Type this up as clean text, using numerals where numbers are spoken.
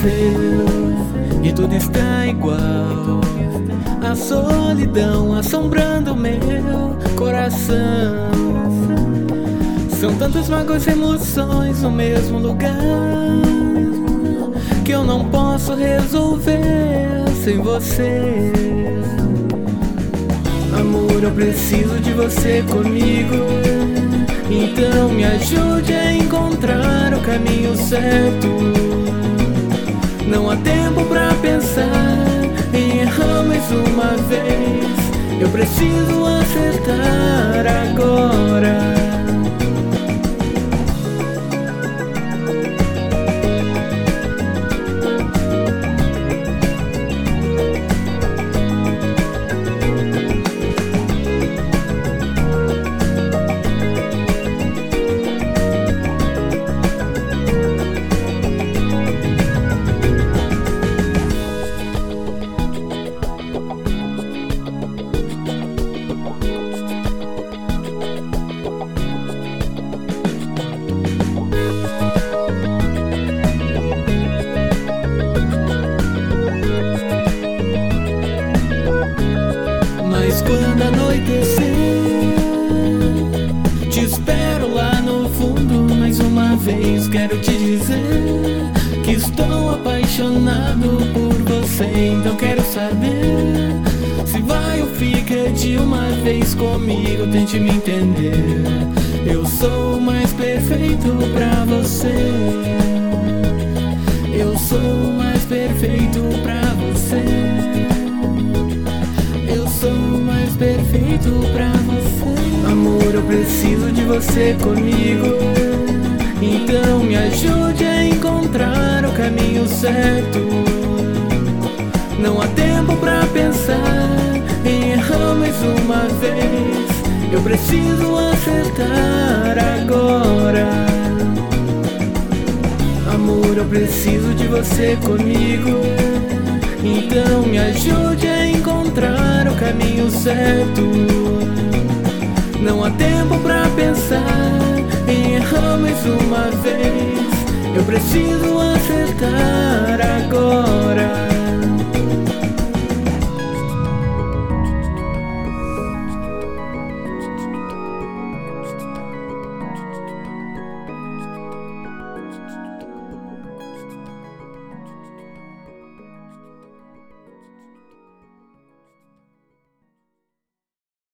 aconteceu e tudo está igual. A solidão assombrando meu coração. São tantas mágoas e emoções no mesmo lugar que eu não posso resolver sem você. Amor, eu preciso de você comigo, então me ajude a encontrar o caminho certo. Não há tempo pra pensar em errar mais uma vez. Eu preciso acertar agora. Mas quando anoitecer, te espero lá no fundo. Mais uma vez quero te dizer que estou apaixonado por você. Então quero saber se vai ou fica de uma vez comigo. Tente me entender, eu sou o mais perfeito pra você. Eu sou o mais perfeito pra você. Eu sou o mais perfeito pra você. Amor, eu preciso de você comigo, então me ajude a encontrar o caminho certo. Não há tempo pra pensar em errar mais uma vez. Eu preciso acertar agora. Amor, eu preciso de você comigo, então me ajude a encontrar o caminho certo. Não há tempo pra pensar em errar mais uma vez. Eu preciso acertar